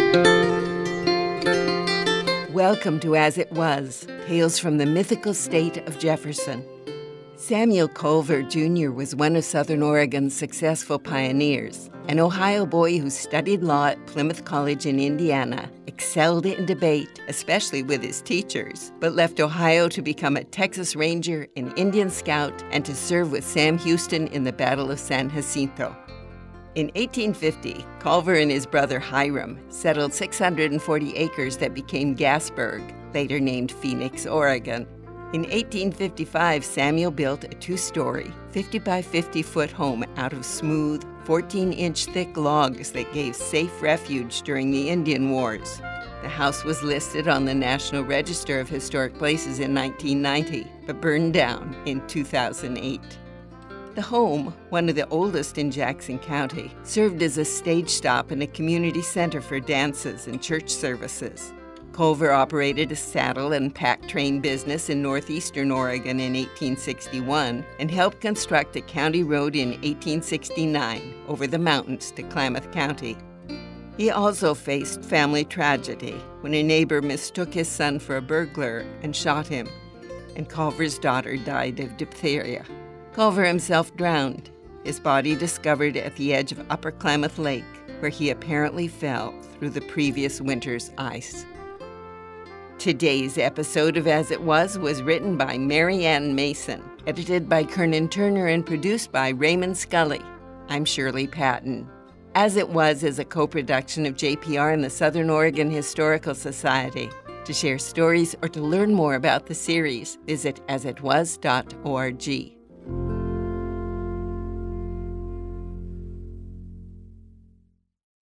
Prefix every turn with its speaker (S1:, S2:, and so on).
S1: Welcome to As It Was, Tales from the Mythical State of Jefferson. Samuel Culver Jr. was one of Southern Oregon's successful pioneers, an Ohio boy who studied law at Plymouth College in Indiana, excelled in debate, especially with his teachers, but left Ohio to become a Texas Ranger, an Indian Scout, and to serve with Sam Houston in the Battle of San Jacinto. In 1850, Culver and his brother Hiram settled 640 acres that became Gasburg, later named Phoenix, Oregon. In 1855, Samuel built a 2-story, 50 by 50-foot home out of smooth, 14-inch thick logs that gave safe refuge during the Indian Wars. The house was listed on the National Register of Historic Places in 1990, but burned down in 2008. The home, one of the oldest in Jackson County, served as a stage stop and a community center for dances and church services. Culver operated a saddle and pack train business in northeastern Oregon in 1861 and helped construct a county road in 1869 over the mountains to Klamath County. He also faced family tragedy when a neighbor mistook his son for a burglar and shot him, and Culver's daughter died of diphtheria. Culver himself drowned, his body discovered at the edge of Upper Klamath Lake, where he apparently fell through the previous winter's ice. Today's episode of As It Was written by Mary Ann Mason, edited by Kernan Turner, and produced by Raymond Scully. I'm Shirley Patton. As It Was is a co-production of JPR and the Southern Oregon Historical Society. To share stories or to learn more about the series, visit asitwas.org.